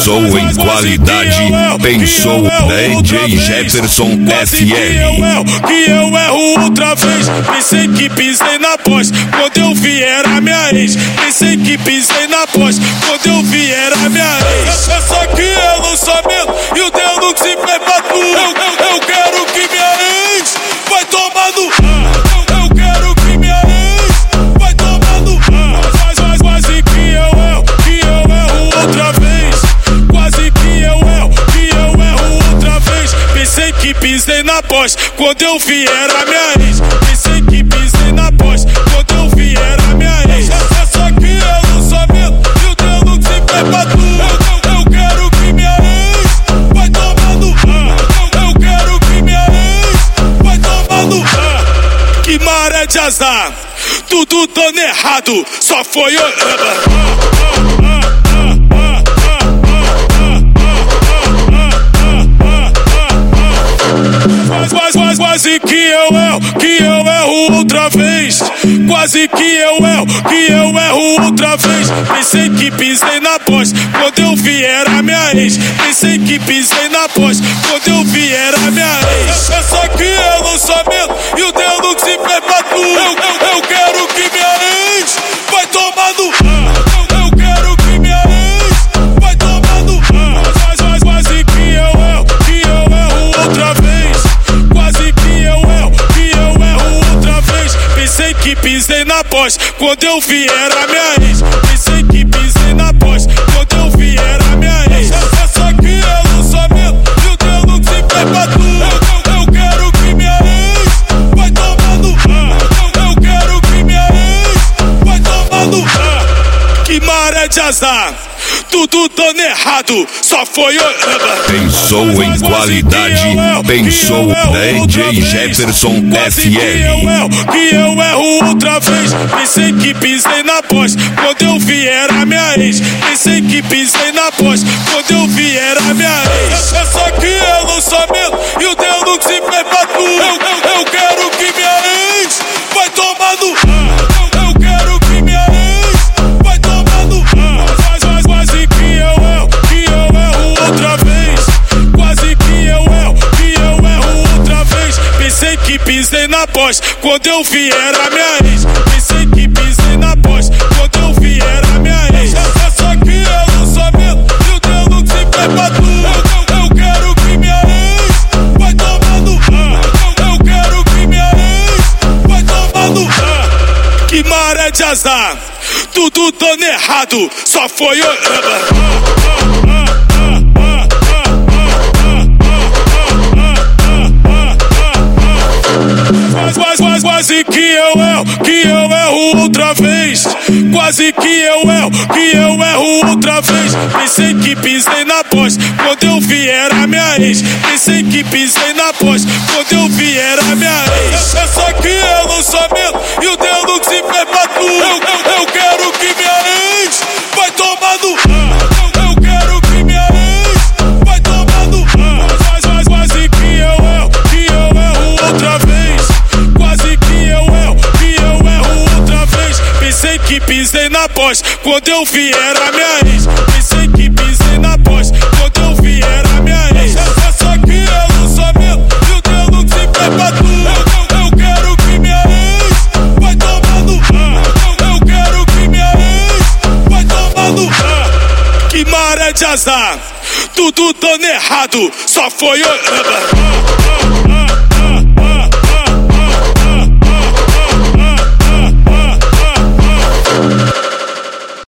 Pensou em qualidade, pensou DJ Jefferson FM. Que eu erro outra vez, pensei que pisei na pós, quando eu vi era minha ex. Pensei que pisei na pós, quando eu vi era minha ex. É só que eu não sabendo e o dedo que se fez pra tu. Eu quero que minha ex vai tomar no eu quero que minha ex vai tomar no quase que eu erro outra vez. Quase que eu erro outra vez. Pensei que pisei na pós, quando eu vi era minha ex. Pensei que pisei na pós, quando eu vi era minha ex. É só que eu não sabendo e o dedo que se fez pra tu. Eu quero que minha ex vai tomar no eu quero que minha ex vai tomar no que maré de azar, tudo dando errado, só foi quase que eu erro outra vez. Quase que eu erro outra vez. Pensei que pisei na pós, quando eu vi era minha ex. Pensei que pisei na pós, quando eu vi era minha ex. É só que eu não sabendo e o dedo que se fez pra tu. Eu quero que minha ex vai tomar no eu quero que minha ex vai tomar no quase que eu erro outra vez. Quase que eu erro outra vez. Pensei que pisei na pós, quando eu vi era minha ex. Pensei que pisei na pós, quando eu vi era minha ex. É só que eu não sabendo e o dedo que se fez pra tu. Eu quero que minha ex vai tomar no eu quero que minha ex vai tomar no que maré de azar, tudo dando errado, só foi Pensou em qualidade, pensou DJ Jefferson FM. Que eu erro outra vez. Pensei que pisei na pós, quando eu vi era minha ex. Pensei que pisei na pós, quando eu vi era minha ex. É só que eu não sabendo e o dedo que se fez pra tu. Eu quero que minha ex vai tomar no eu quero que minha ex vai tomar no quase que eu erro outra vez. Quase que eu erro outra vez. Pensei que pisei na pós, quando eu vi era minha ex. Pensei que pisei na pós, quando eu vi era minha ex. É só que eu não sabendo e o dedo que se fez pra tu. Eu quero que minha ex vai tomar no eu quero que minha ex vai tomar no que maré de azar, tudo dando errado, só foi quase que eu erro outra vez. Quase que eu erro outra vez. Pensei que pisei na pós, quando eu vi era minha ex. Pensei que pisei na pós, quando eu vi era minha ex. É só que eu não sabendo e o dedo que se fez pra tu. Eu quero que minha ex vai tomar no eu quero que minha ex vai tomar no quase que eu erro outra vez. Quase que eu erro outra vez. Pensei que pisei na pós, quando eu vi era minha ex. Pensei que pisei na pós, quando eu vi era minha ex. É só que eu não sabendo e o dedo que se fez pra tu. Eu quero que minha ex vai tomar no eu quero que minha ex vai tomar no que maré de azar, tudo dando errado, só foi